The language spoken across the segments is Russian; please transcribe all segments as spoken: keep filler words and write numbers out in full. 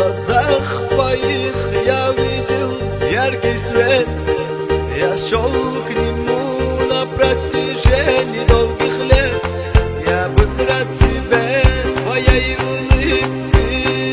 глазах твоих я видел яркий свет. Я шел к нему на протяжении долгих лет. Я был рад тебе, твоей улыбке,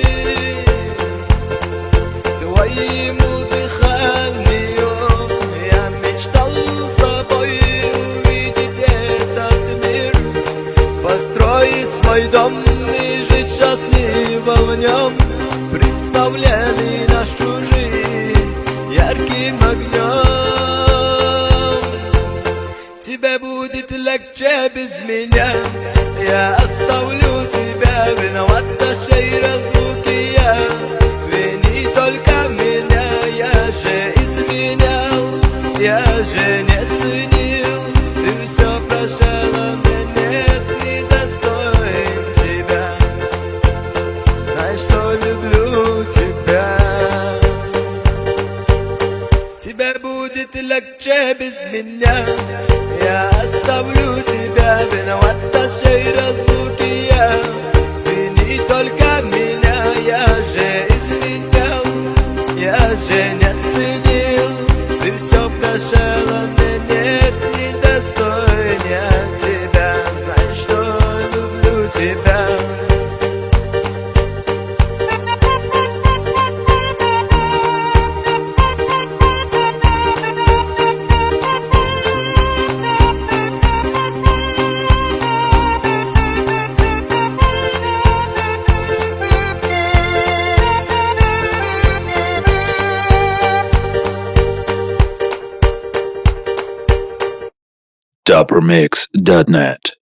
твоему дыханию. Я мечтал с тобой увидеть этот мир, построить свой дом и жить счастливо в нем. Представляли нашу жизнь ярким огнем. Тебе будет легче без меня, я оставлю тебя, виновата сей разлуки я. Вини только меня, я же изменял, я же не ценил. Ты все прощала, мне нет, недостоин тебя. Знай, что люблю тебя. Тебе будет легче без меня, я оставлю тебя, виновата сей разлуки я. Вини только меня, я же изменял, я же не ценил. Ты все прощала, мне нет, недостоин я тебя. Знай, что люблю тебя. Doppermix dot net